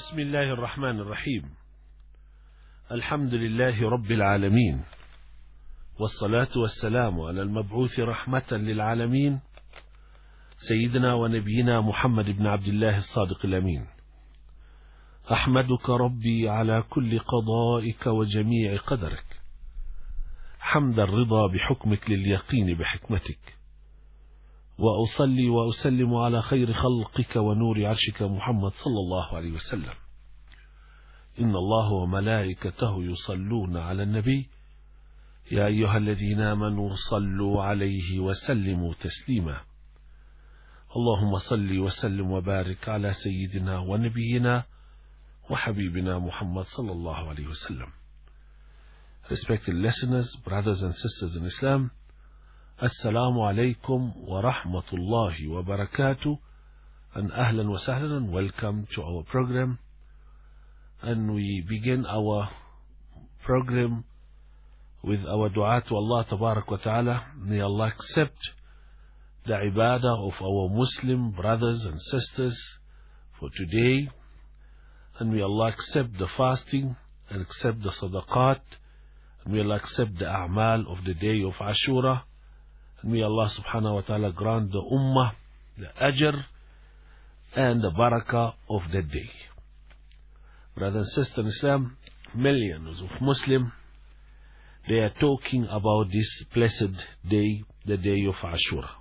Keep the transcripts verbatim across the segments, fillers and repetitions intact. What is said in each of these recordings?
بسم الله الرحمن الرحيم. الحمد لله رب العالمين، والصلاة والسلام على المبعوث رحمة للعالمين سيدنا ونبينا محمد بن عبد الله الصادق الأمين. أحمدك ربي على كل قضائك وجميع قدرك، حمد الرضا بحكمك لليقين بحكمتك، وأصلي وأسلم على خير خلقك ونور عرشك محمد صلى الله عليه وسلم. إن الله وملائكته يصلون على النبي، يا أيها الذين آمنوا صلوا عليه وسلموا تسليما. اللهم صل وسلم وبارك على سيدنا ونبينا وحبيبنا محمد صلى الله عليه وسلم. Respected listeners, brothers and sisters in Islam, Assalamu alaikum wa rahmatullahi wa barakatuh, and ahlan wa sahlan, and welcome to our program. And we begin our program with our dua to Allah Tabarak wa Ta'ala. May Allah accept the ibadah of our Muslim brothers and sisters for today, and may Allah accept the fasting and accept the sadaqat, and may Allah accept the a'mal of the day of Ashura. And may Allah subhanahu wa ta'ala grant the ummah the ajr and the barakah of that day. Brothers and sisters in Islam, millions of Muslims, they are talking about this blessed day, the day of Ashura.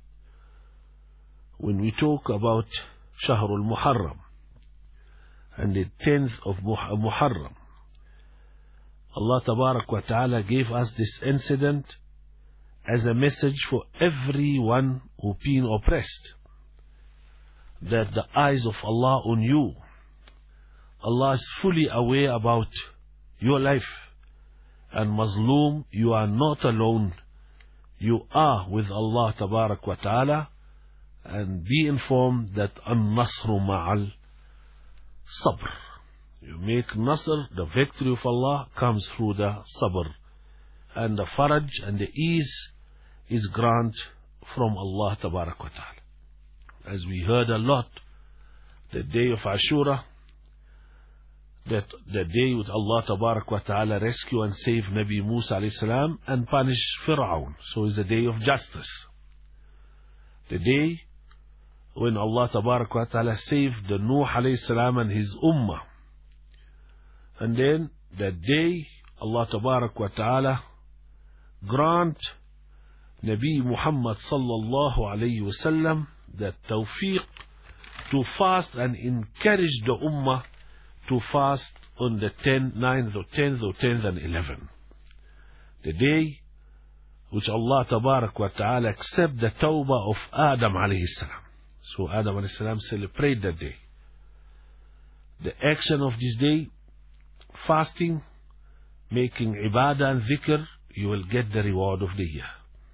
When we talk about Shahrul Muharram and the tenth of Muharram, Allah Tabarak wa Ta'ala gave us this incident as a message for everyone who been oppressed, that the eyes of Allah on you. Allah is fully aware about your life, and Mazloom, you are not alone. You are with Allah Tabarak wa Ta'ala, and be informed that An-Nasru Ma'al Sabr. You make Nasr, the victory of Allah comes through the Sabr, and the Faraj and the ease is grant from Allah Tabarak wa Ta'ala. As we heard a lot, the day of Ashura, that the day with Allah Tabarak wa Ta'ala rescue and save Nabi Musa alayhi salam and punish Fir'aun. So it's the day of justice. The day when Allah Tabarak wa Ta'ala saved the Nuh alayhi salam and his ummah. And then the day Allah Tabarak wa Ta'ala grant Nabi Muhammad sallallahu alayhi wa sallam the tawfiq to fast and encourage the ummah to fast on the tenth, ninth or tenth or tenth and eleventh. The day which Allah Tabarak wa Ta'ala accept the tawbah of Adam alayhi salam. So Adam alayhi salam celebrate that day. The action of this day, fasting, making ibadah and dhikr, you will get the reward of the year.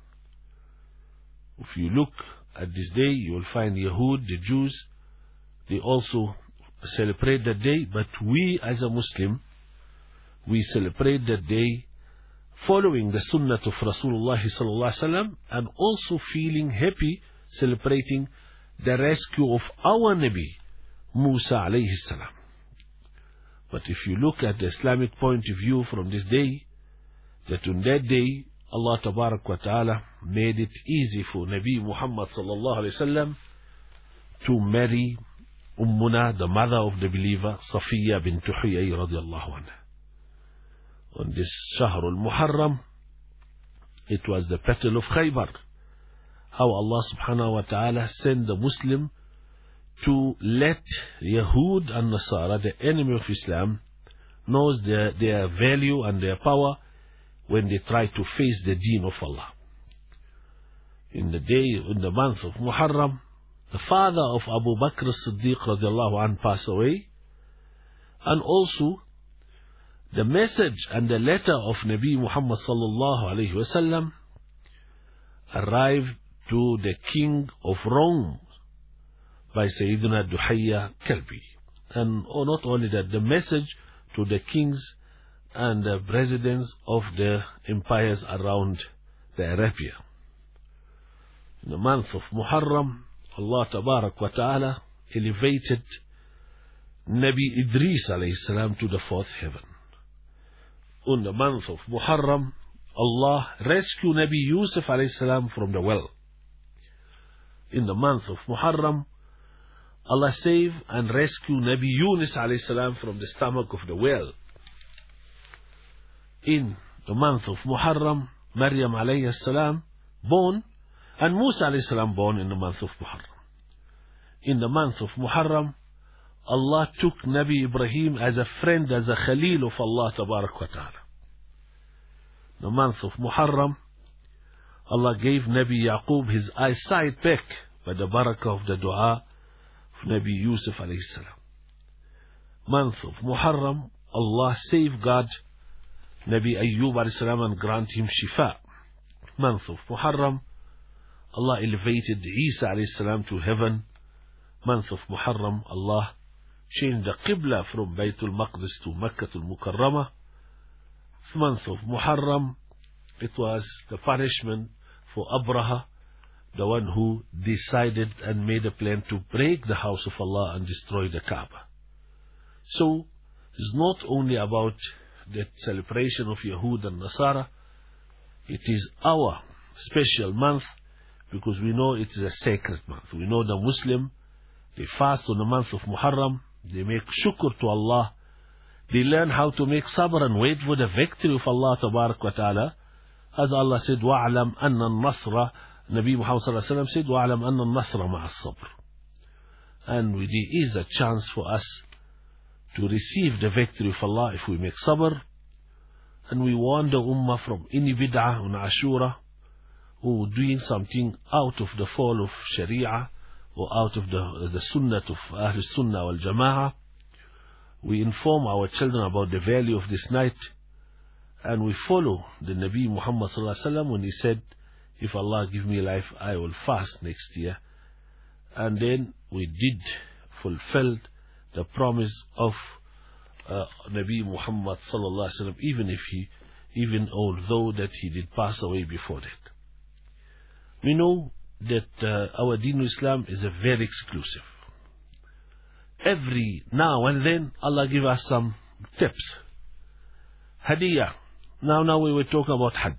If you look at this day, you will find Yahud, the Jews, they also celebrate that day, but we as a Muslim, we celebrate that day following the sunnah of Rasulullah sallallahu alaihi wasallam, and also feeling happy celebrating the rescue of our Nabi Musa alayhi salam. But if you look at the Islamic point of view from this day, that on that day Allah Tabarak wa Ta'ala made it easy for Nabi Muhammad sallallahu alayhi wasallam to marry Ummuna, the mother of the believer, Safiya bint Huyay radiallahu anha. On this Shahrul Muharram, it was the Battle of Khaybar. How Allah subhanahu wa ta'ala sent the Muslim to let Yahud and Nasara, the enemy of Islam, knows their, their value and their power when they try to face the deen of Allah. In the day, in the month of Muharram, the father of Abu Bakr as-Siddiq radiallahu anhu passed away, and also the message and the letter of Nabi Muhammad sallallahu alayhi wa sallam arrived to the king of Rome by Sayyidina Duhayya Kalbi. And oh, not only that, the message to the kings and the presidents of the empires around the Arabia. In the month of Muharram, Allah Tabarak wa Ta'ala elevated Nabi Idris alayhi salam to the fourth heaven. In the month of Muharram, Allah rescued Nabi Yusuf alayhi salam from the well. In the month of Muharram, Allah saved and rescued Nabi Yunus alayhi salam from the stomach of the well. In the month of Muharram, Maryam alayhi salam born, and Musa alayhi salam born in the month of Muharram. In the month of Muharram, Allah took Nabi Ibrahim as a friend, as a Khalil of Allah Tabarak wa Ta'ala. In the month of Muharram, Allah gave Nabi Yaqub his eyesight back by the barakah of the dua of Nabi Yusuf alayhi salam. Month of Muharram, Allah safeguard Nabi Ayyub alayhi salam and grant him shifa. Month of Muharram, Allah elevated Isa alayhi salam to heaven. Month of Muharram, Allah changed the Qibla from Baytul Maqdis to Makkah al-Mukarramah. Month of Muharram, it was the punishment for Abraha, the one who decided and made a plan to break the house of Allah and destroy the Kaaba. So, it's not only about the celebration of Yahud and Nasara, it is our special month because we know it is a sacred month. We know the Muslim, they fast on the month of Muharram, they make shukr to Allah, they learn how to make sabr and wait for the victory of Allah Tabarak wa Ta'ala. As Allah said, وَعْلَمْ أَنَّ النَّصْرَ, Nabi Muhammad Sallallahu Alaihi Wasallam said, وَعْلَمْ أَنَّ النَّصْرَ مَعَ الصَّبْرِ. And there is a chance for us to receive the victory of Allah if we make sabr. And we warn the ummah from any bid'ah on Ashura, or doing something out of the fall of Sharia, or out of the, the Sunnah of Ahl Sunnah wal Jama'ah. We inform our children about the value of this night, and we follow the Nabi Muhammad Sallallahu Alaihi Wasallam when he said, if Allah give me life, I will fast next year. And then we did fulfill the promise of uh, Nabi Muhammad Sallallahu Alaihi Wasallam, even if he, even although that he did pass away before that. We know that uh, our Deen of Islam is a very exclusive. Every now and then, Allah give us some tips. Hadiyah. Now, now we were talking about Hajj.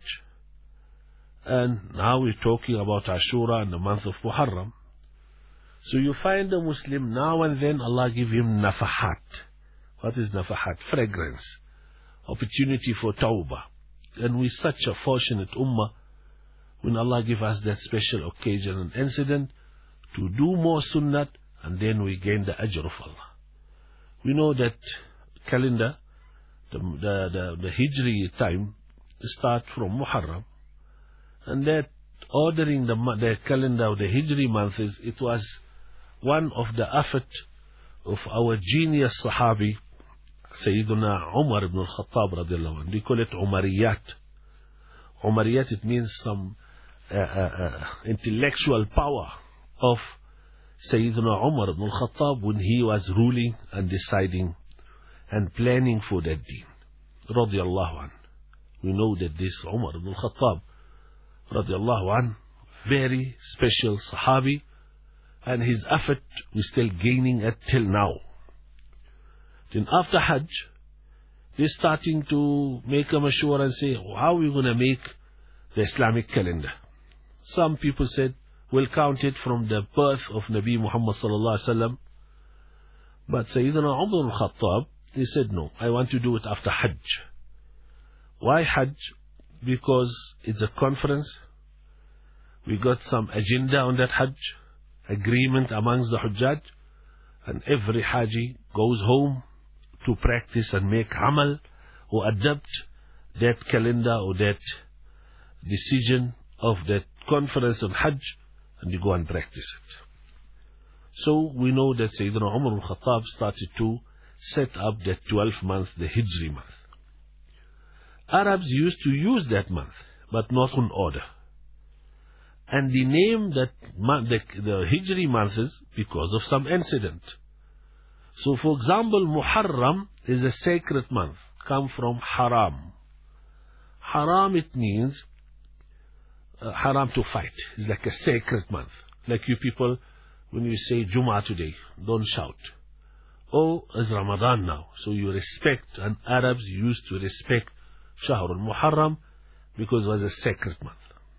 And now we're talking about Ashura in the month of Muharram. So you find a Muslim, now and then Allah give him nafahat. What is nafahat? Fragrance. Opportunity for tawbah. And we're such a fortunate ummah when Allah give us that special occasion and incident to do more sunnat, and then we gain the ajr of Allah. We know that calendar, the, the, the, the Hijri time, start from Muharram, and that ordering the, the calendar of the Hijri months, it was one of the effort of our genius Sahabi, Sayyiduna Umar ibn al-Khattab radiallahu anhu. They call it Umariyat. Umariyat, it means some uh, uh, uh, intellectual power of Sayyiduna Umar ibn al-Khattab when he was ruling and deciding and planning for that deen. Radiallahu anhu. We know that this Umar ibn al-Khattab radiallahu anhu, very special Sahabi, and his effort we're still gaining it till now. Then after Hajj, they're starting to make a mashwara and say, how are we going to make the Islamic calendar? Some people said, we'll count it from the birth of Nabi Muhammad Sallallahu Alaihi Wasallam. But Sayyidina Umar al-Khattab, he said, no, I want to do it after Hajj. Why Hajj? Because it's a conference. We got some agenda on that Hajj, agreement amongst the Hujjaj, and every Haji goes home to practice and make amal or adapt that calendar or that decision of that conference on Hajj, and you go and practice it. So we know that Sayyidina Umar al-Khattab started to set up that twelfth month, the Hijri month. Arabs used to use that month, but not on order. And they named that month, the, the Hijri months because of some incident. So for example, Muharram is a sacred month, come from Haram. Haram, it means uh, haram to fight. It's like a sacred month. Like you people, when you say Jummah today, don't shout. oh, it's Ramadan now. So you respect, and Arabs used to respect Shahr al-Muharram because it was a sacred month.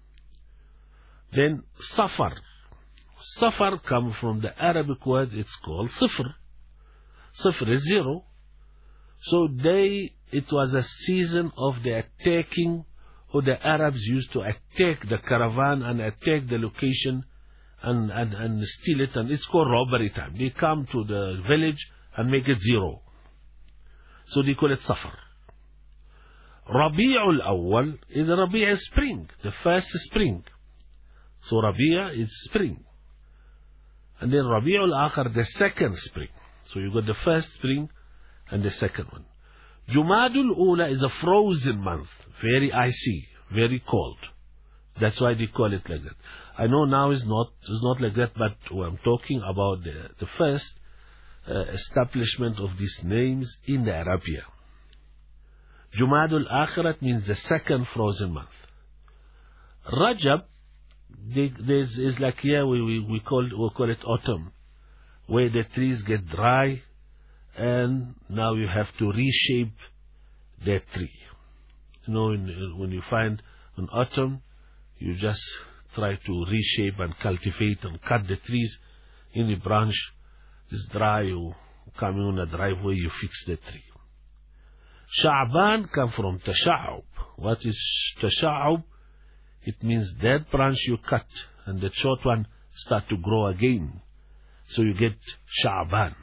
Then Safar. Safar comes from the Arabic word, it's called Sifr. Sifr is zero. So they, it was a season of the attacking, or the Arabs used to attack the caravan and attack the location and, and, and steal it, and it's called robbery time. They come to the village and make it zero. So they call it Safar. Rabi'ul Awwal is Rabi'a spring, the first spring. So Rabi'a is spring. And then Rabi'ul Akhir, the second spring. So you got the first spring and the second one. Jumadul Ula is a frozen month, very icy, very cold. That's why they call it like that. I know now it's not, it's not like that, but I'm talking about the, the first uh, establishment of these names in the Arabia. Jumadul Akhirat means the second frozen month. Rajab, they, there's is like here we, we, we, call, we call it autumn, where the trees get dry and now you have to reshape that tree. You know, in, when you find an autumn, you just try to reshape and cultivate and cut the trees. In the branch is dry, you come in a driveway, you fix the tree. Sha'ban come from Tasha'ub. What is Tasha'ub? It means that branch you cut and the short one start to grow again. So you get Sha'ban.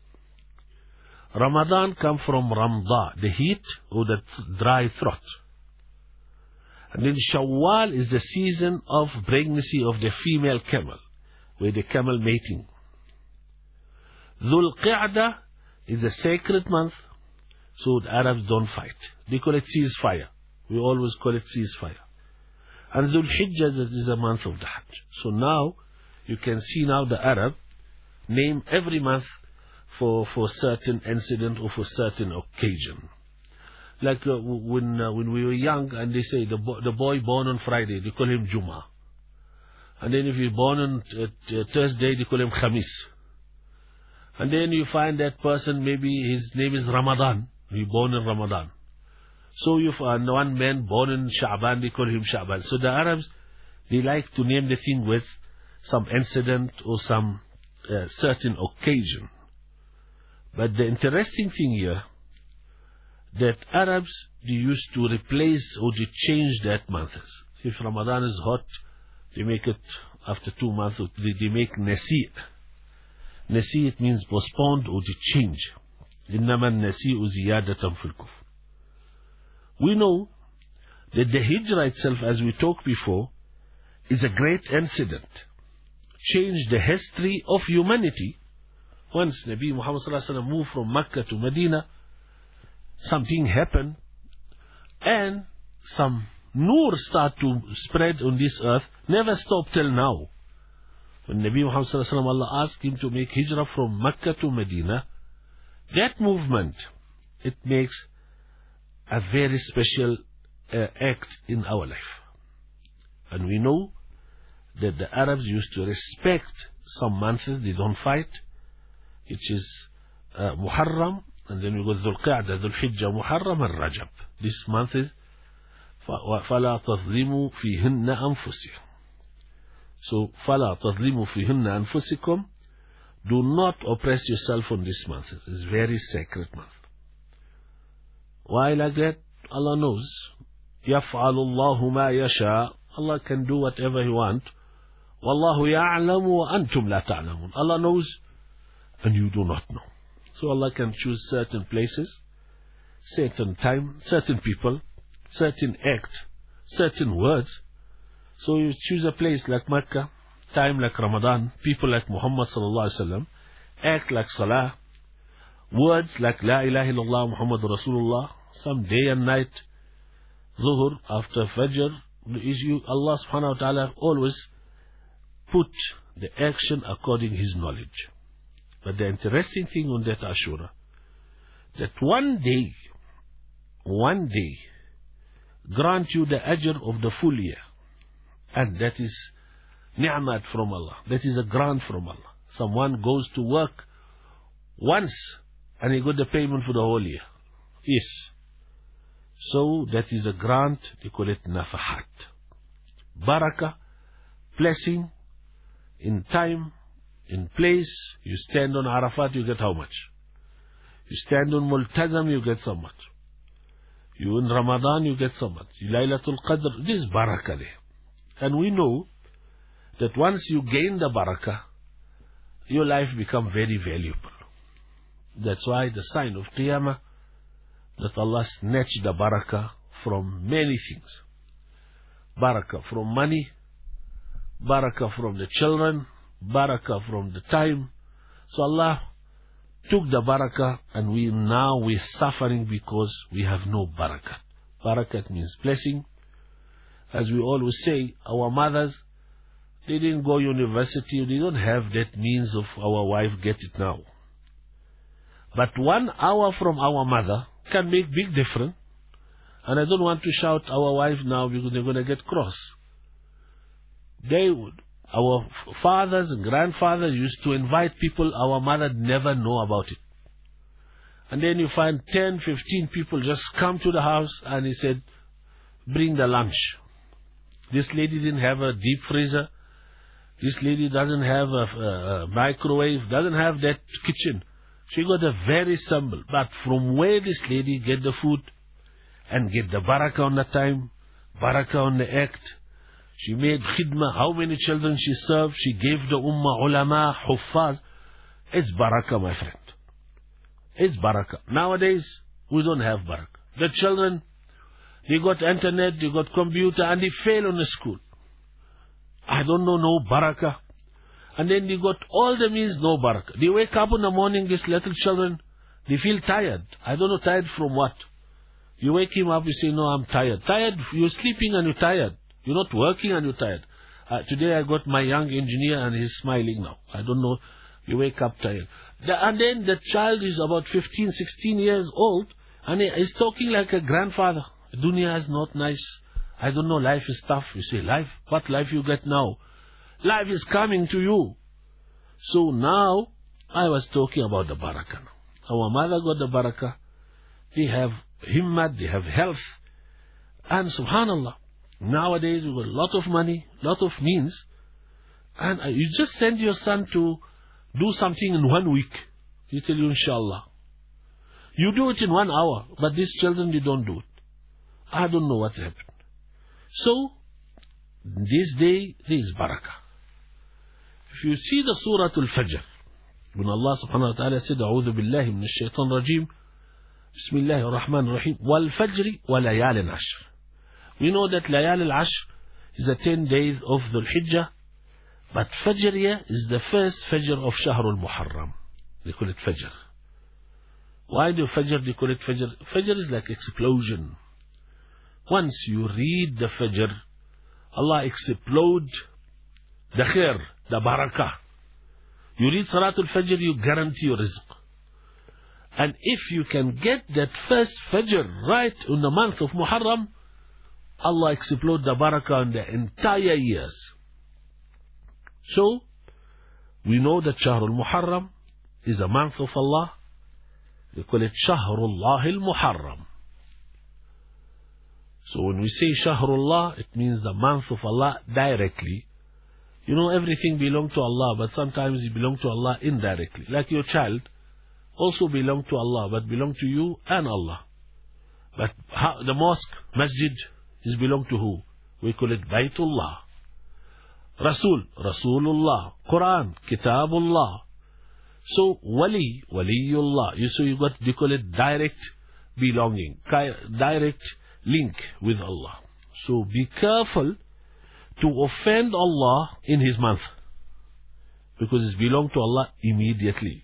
Ramadan come from Ramda, the heat or the dry throat. And then Shawwal is the season of pregnancy of the female camel, where the camel mating. Dhul Qa'dah is a sacred month, so the Arabs don't fight. They call it ceasefire. We always call it ceasefire. And Dhul Hijjah is a month of the Hajj. So now, you can see now the Arab name every month for, for certain incident or for certain occasion. Like uh, when uh, when we were young, and they say the, bo the boy born on Friday, they call him Juma. And then if he's born on uh, Thursday, they call him Khamis. And then you find that person, maybe his name is Ramadan. He born in Ramadan. So you find one man born in Sha'ban, they call him Sha'ban. So the Arabs, they like to name the thing with some incident or some uh, certain occasion. But the interesting thing here, that Arabs, they used to replace or to change that month. If Ramadan is hot, they make it after two months, they, they make Nasi'. Nasi' it means postponed or to change. إنما النسيء زيادة في الكفر. We know that the Hijrah itself, as we talked before, is a great incident. Changed the history of humanity. Once Nabi Muhammad sallallahu alaihi wasallam moved from Mecca to Medina, something happened, and some nur start to spread on this earth, never stopped till now. When Nabi Muhammad sallallahu alaihi wasallam, Allah asked him to make hijrah from Mecca to Medina, that movement, it makes a very special uh, act in our life. And we know that the Arabs used to respect some months, they don't fight, which is uh, Muharram, and then we go Dhul Qa'dah, Dhul Hijjah, Muharram, and Rajab. This month is فَلَا تَظْلِمُوا فِيهِنَّ أَنفُسِكُمْ. So, فَلَا تَظْلِمُوا فِيهِنَّ أَنفُسِكُمْ. Do not oppress yourself on this month. It is a very sacred month. Why like that? Allah knows. يَفْعَلُ اللَّهُ مَا يَشَاءُ. Allah can do whatever He wants. وَاللَّهُ يَعْلَمُ وَأَنْتُمْ لَا تَعْلَمُونَ. Allah knows and you do not know. So Allah can choose certain places, certain time, certain people, certain act, certain words. So you choose a place like Mecca, time like Ramadan, people like Muhammad sallallahu alaihi wasallam, act like Salah, words like La ilaha illallah Muhammad Rasulullah, some day and night, Zuhur, after Fajr, Allah subhanahu wa ta'ala always put the action according to His knowledge. But the interesting thing on that Ashura, that one day, one day, grant you the ajr of the full year. And that is ni'mat from Allah. That is a grant from Allah. Someone goes to work once and he got the payment for the whole year. Yes. So that is a grant, they call it nafahat. Barakah, blessing, in time, in place. You stand on Arafat, you get how much? You stand on Multazam, you get so much. You in Ramadan, you get so much. Laylatul Qadr, this is barakah there. And we know that once you gain the barakah, your life becomes very valuable. That's why the sign of Qiyamah, that Allah snatched the barakah from many things. Barakah from money, barakah from the children, barakah from the time. So Allah took the barakah, and we now we're suffering because we have no barakah. Barakah means blessing. As we always say, our mothers, they didn't go university, they don't have that means of our wife get it now. But one hour from our mother can make big difference. And I don't want to shout our wife now because they're going to get cross. They would. Our fathers and grandfathers used to invite people, our mother never know about it. And then you find ten, fifteen people just come to the house, and he said, bring the lunch. This lady didn't have a deep freezer. This lady doesn't have a, a, a microwave, doesn't have that kitchen. She got a very simple. But from where this lady get the food and get the barakah on the time, barakah on the act, she made khidmah, how many children she served, she gave the ummah, ulama, huffaz. It's barakah, my friend. It's barakah. Nowadays, we don't have barakah. The children, they got internet, they got computer, and they fail on the school. I don't know, no barakah. And then they got all the means, no barakah. They wake up in the morning, these little children, they feel tired. I don't know, tired from what? You wake him up, you say, no, I'm tired. Tired, you're sleeping and you're tired. You're not working and you're tired. Uh, today I got my young engineer and he's smiling now. I don't know. You wake up tired. The, and then the child is about fifteen, sixteen years old and he is talking like a grandfather. Dunya is not nice. I don't know, life is tough. You say, life? What life you get now? Life is coming to you. So now I was talking about the barakah. Our mother got the barakah. They have himmat, they have health. And subhanallah, nowadays we got a lot of money, lot of means, and you just send your son to do something in one week. He tell you, inshallah. You do it in one hour, but these children, they don't do it. I don't know what happened. So, this day, there is barakah. If you see the Surah Al-Fajr, when Allah subhanahu wa ta'ala said, أعوذ بالله من الشيطان الرجيم, بسم الله الرحمن الرحيم, والفجر وليال العشر. We know that Layal al-Ashr is the ten days of Dhul Hijjah, but Fajr here is the first Fajr of Shahr al-Muharram. They call it Fajr. Why do Fajr, they call it Fajr? Fajr is like explosion. Once you read the Fajr, Allah explode the khair, the barakah. You read Salatul Fajr, you guarantee your rizq. And if you can get that first Fajr right in the month of Muharram, Allah explode the barakah in the entire years. So, we know that Shahr al-Muharram is a month of Allah. They call it Shahrullah al-Muharram. So when we say Shahrullah, it means the month of Allah directly. You know, everything belongs to Allah, but sometimes it belongs to Allah indirectly. Like your child also belongs to Allah, but belongs to you and Allah. But how, the mosque, masjid, is belong to who? We call it Baytullah. Rasul, Rasulullah. Quran, Kitabullah. So, Wali, Waliullah. You so you got, they call it direct belonging, direct link with Allah. So be careful to offend Allah in His month, because it belongs to Allah immediately.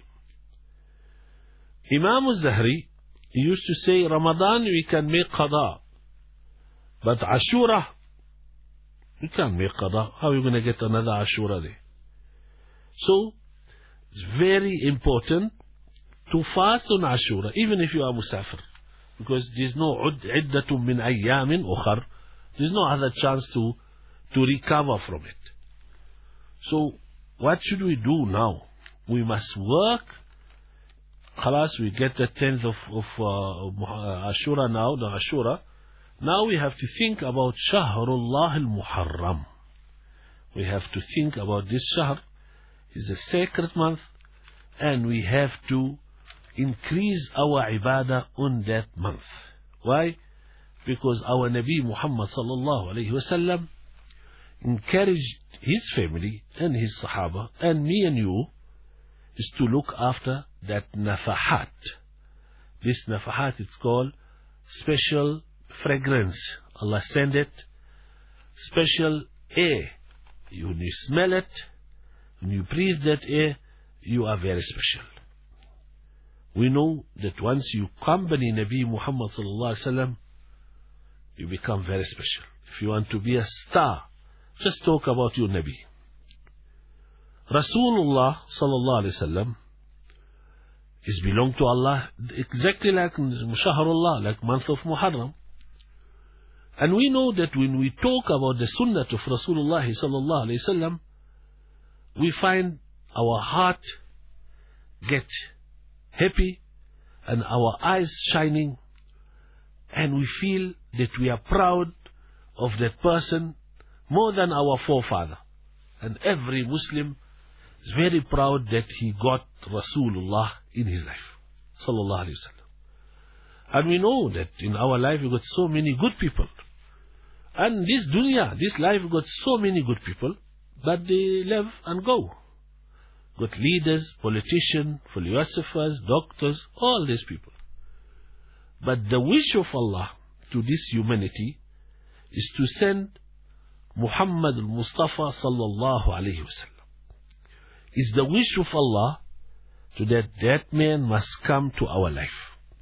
Imam al-Zahri used to say, Ramadan we can make qada, but Ashura, you can't make qada. How are you going to get another Ashura there? So, it's very important to fast on Ashura, even if you are Musafir. Because there's no iddatum min ayyamin ukhar. There's no other chance to, to recover from it. So, what should we do now? We must work Khalas, we get the tenth of, of uh, Ashura now, the Ashura. Now we have to think about Shahrullah al-Muharram. We have to think about this Shahr. It's a sacred month, and we have to increase our ibadah on that month. Why? Because our Nabi Muhammad sallallahu alayhi wasallam encouraged his family and his Sahaba and me and you is to look after that nafahat. This nafahat is called special fragrance. Allah send it, special air. You, when you smell it, when you breathe that air, you are very special. We know that once you accompany Nabi Muhammad sallallahu alaihi wasallam, you become very special. If you want to be a star, just talk about your Nabi. Rasulullah sallallahu alaihi wasallam is belong to Allah exactly like Shahrullah, like month of Muharram. And we know that when we talk about the sunnah of Rasulullah sallallahu alaihi wasallam, we find our heart get happy and our eyes shining, and we feel that we are proud of that person more than our forefather. And every Muslim is very proud that he got Rasulullah in his life sallallahu alaihi wasallam. And we know that in our life we got so many good people. And this dunya, this life got so many good people, but they live and go. Got leaders, politicians, philosophers, doctors, all these people. But the wish of Allah to this humanity is to send Muhammad al-Mustafa sallallahu alayhi wasallam. Is the wish of Allah to that that man must come to our life.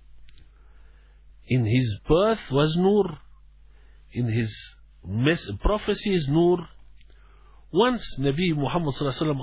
In his birth was Nur. In his prophecy is Nur. Once Nabi Muhammad sallallahu alayhi wasallam